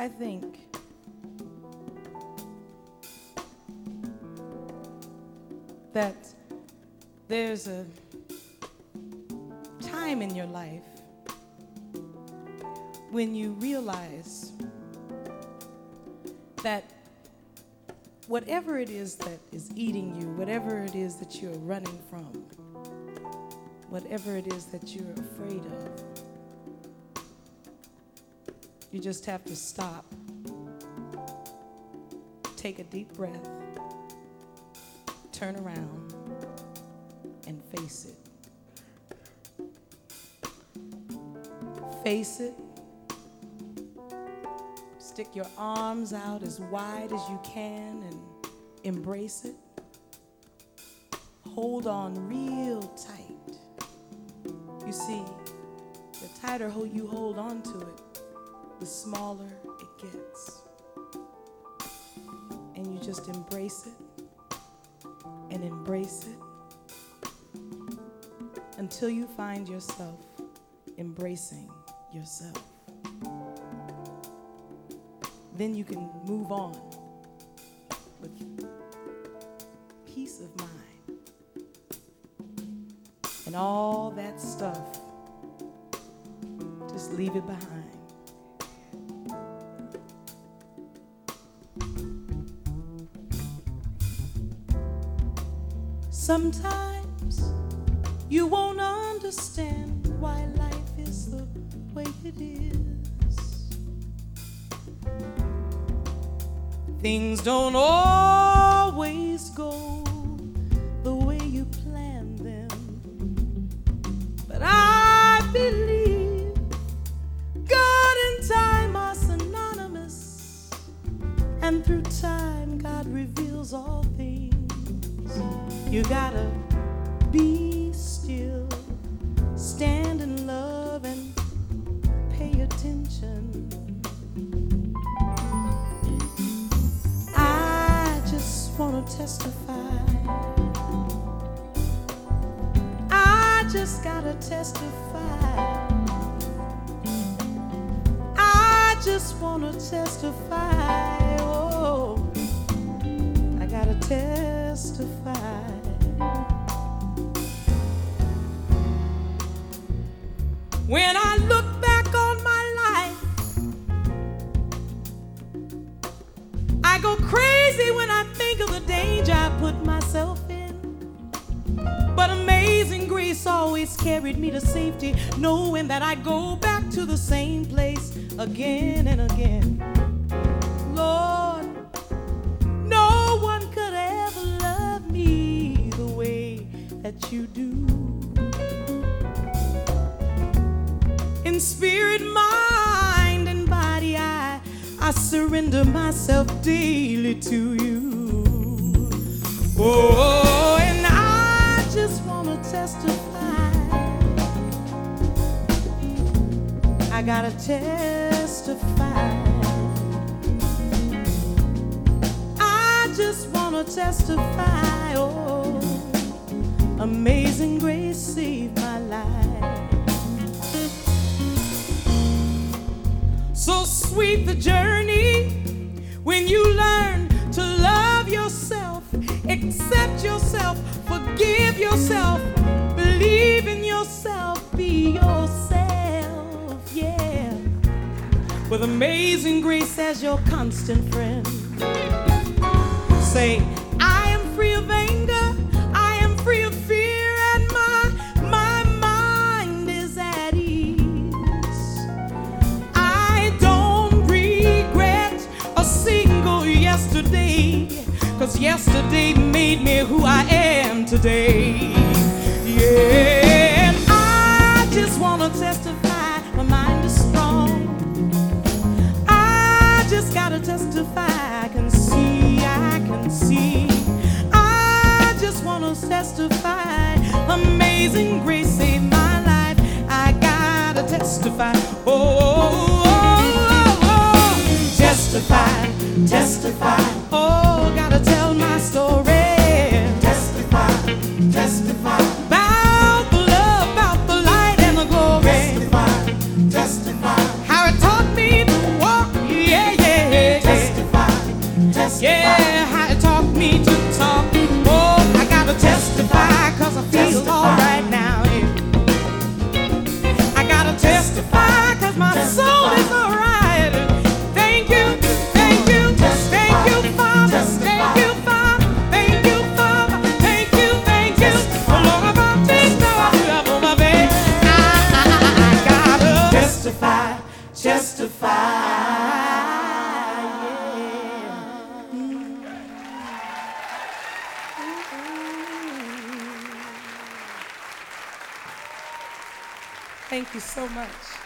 I think that there's a time in your life when you realize that whatever it is that is eating you, whatever it is that you're running from, whatever it is that you're afraid of, you just have to stop, take a deep breath, turn around, and face it. Face it. Stick your arms out as wide as you can and embrace it. Hold on real tight. You see, the tighter you hold on to it, the smaller it gets. And you just embrace it and embrace it until you find yourself embracing yourself. Then you can move on with peace of mind. And all that stuff, just leave it behind. Sometimes you won't understand why life is the way it is. Things don't always go the way you planned them. But I believe God and time are synonymous. And through time, God reveals all things. You gotta be still, stand in love and pay attention. I just wanna testify. I just gotta testify. I just wanna testify. Oh, I gotta testify. When I look back on my life, I go crazy when I think of the danger I put myself in. But amazing grace always carried me to safety, knowing that I go back to the same place again and again. Lord, no one could ever love me the way that you do. In spirit, mind, and body, I surrender myself daily to you. Oh, and I just want to testify. I gotta testify. I just want to testify. Oh, amazing grace saved my life. So sweet the journey when you learn to love yourself, accept yourself, forgive yourself, believe in yourself, be yourself, yeah. With amazing grace as your constant friend. Say, I am free of anger, I am free of fear, and my mind is at ease. Yesterday, 'cause yesterday made me who I am today. Yeah, and I just wanna testify, my mind is strong. I just gotta testify, I can see. I just wanna testify, amazing grace saved my life. I gotta testify, testify. Testify, oh, gotta tell my story. Testify, testify, about the love, about the light and the glory. Testify, testify, how it taught me to walk, yeah. Thank you so much.